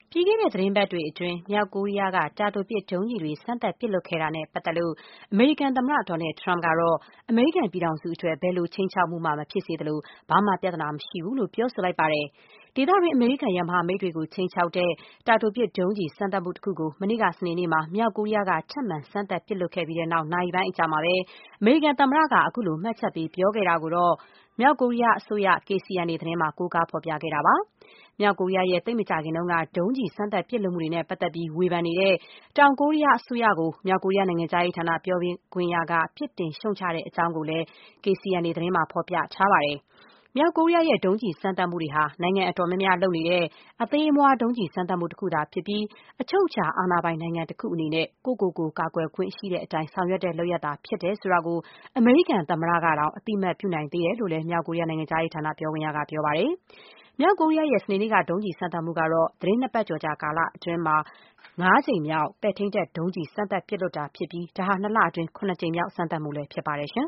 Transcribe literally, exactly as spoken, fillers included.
ပြီးခဲ့တဲ့သီတင်းပတ်တွေအတွင်းမြောက်ကိုရီးယားကတာတိုပစ်ဒုံးကျည်တွေစမ်းသပ်ပစ်လွှတ်ခဲ့တာနဲ့ပတ်သက်လို့အမေရိကန်သမ္မတ Donald Trump ကတော့အမေရိကန်ပြည်ထောင်စုအတွက်ဘယ်လိုခြိမ်းခြောက်မှုမှမဖြစ်စေသလိုဘာမှပြဿနာမရှိဘူးလို့ပြောဆိုလိုက်ပါတယ်။ဒေသတွင်းအမေရိကန်ရဲ့မဟာမိတ်တွေကိုခြိမ်းခြောက်တဲ့တာတိုပစ်ဒုံးကျည်စမ်းသပ်မှုတခုကိုမနေ့ကစနေနေ့မှာမြောက်ကိုရီးယားကထပ်မံစမ်းသပ်ပစ်လွှတ်ခဲ့ပြီးတဲ့နောက်နာရီပိုင်းအကြာမှာပဲအမေရိကန်သမ္မတကအခုလိုမှတ်ချက်ပေးပြောခဲ့တာကိုတော့မြောက်ကိုရီးယားအစိုးရ K C N A သတင်းမှာကိုးကားဖော်ပြခဲ့တာပါ။မြောက်ကိုရီးယားရဲ့သိပ်မကြာခင်တုန်းကဒုံးကျည်စမ်းသပ်ပစ်လွှတ်မှုတွေနဲ့ပတ်သက်ပြီးဝေဖန်နေတဲ့တောင်ကိုရီးယားအစိုးရကိုမြောက်ကိုရီးယားနိုင်ငံခြားရေးဌာနပြောခွင့်ရကပြစ်တင်ရှုတ်ချတဲ့အကြောင်းကိုလည်း K C N A သတင်းမှာဖော်ပြထားပါတယ်။မြောက်ကိုရီးယားရဲ့ဒုံးကျည်စမ်းသပ်မှုတွေဟာနိုင်ငံအတော်များများလုပ်နေတဲ့အသေးအမွှားဒုံးကျည်စမ်းသပ်မှုတခုသာဖြစ်ပြီးအချုပ်အခြာအာဏာပိုင်နိုင်ငံတခုအနေနဲ့ကိုယ့်ကိုယ်ကိုကာကွယ်ခွင့်ရှိတဲ့အတိုင်းဆောင်ရွက်တဲ့လုပ်ရပ်သာဖြစ်တယ်ဆိုတာကိုအမေရိကန်သမ္မတကတောင်အသိအမှတ်ပြုနိုင်သေးတယ်လို့လည်းမြောက်ကိုရီးယားနိုင်ငံခြားရေးဌာနပြောခွင့်ရကပြောပါတယ်။မြောက်ကိုရီးယားရဲ့စနေနေ့ကဒုံးကျည်စမ်းသပ်မှုကတော့သီတင်းနှစ်ပတ်ကျော်ကြာကာလအတွင်းငါးကြိမ်မြောက်ပဲ့ထိန်းတပ်ဒုံးကျည်စမ်းသပ်ပစ်လွှတ်တာဖြစ်ပြီးဒါဟာနှစ်လအတွင်းခုနှစ်ကြိမ်မြောက်စမ်းသပ်မှုလည်းဖြစ်ပါတယ်ရှင်